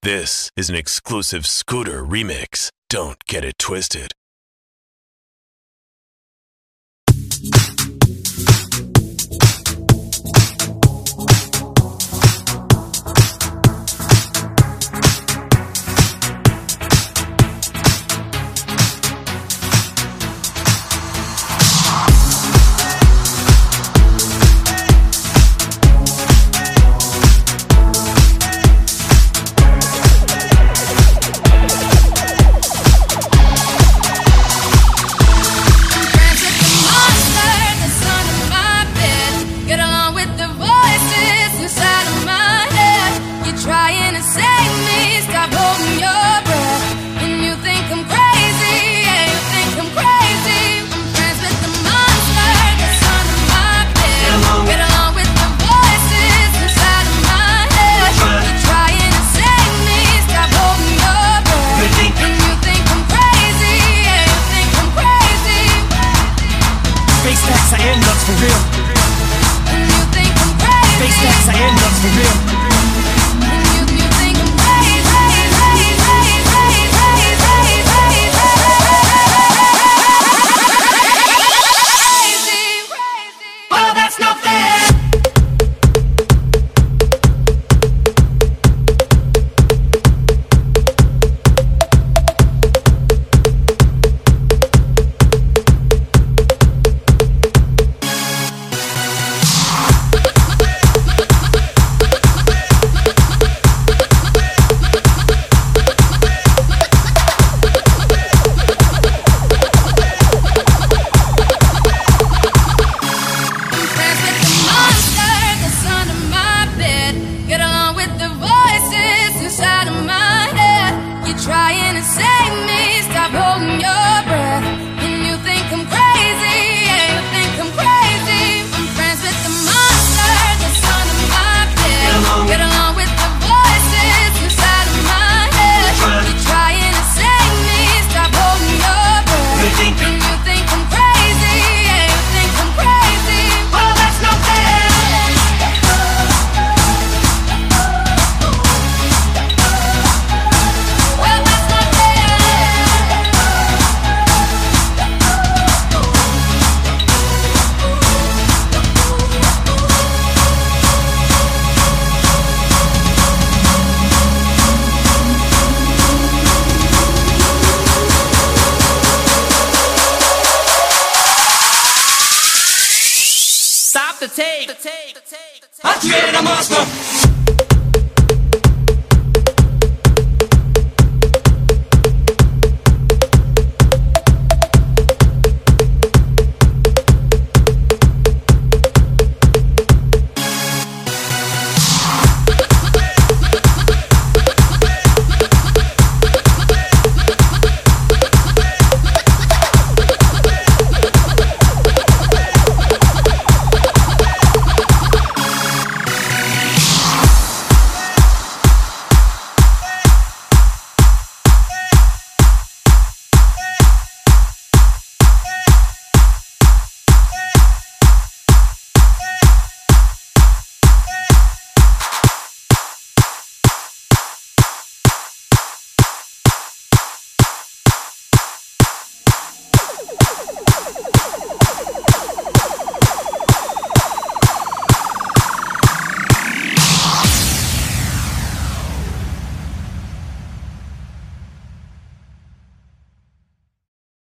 This is an exclusive Scooter remix. Don't get it twisted. I am nuts for real. And you think I'm crazy. Face facts, I am nuts for real. And you think I'm crazy. Well, that's not fair. Trying to save me, stop holding your breath. And you think I'm crazy, yeah, you think I'm crazy. I'm friends with the monster that's under my bed. Get along with the voices inside of my head. You're trying to save me, stop holding your breath. And you think I'm crazy, yeah, you think I'm crazy. Well, that's not fair. Stop the tape. I created a monster.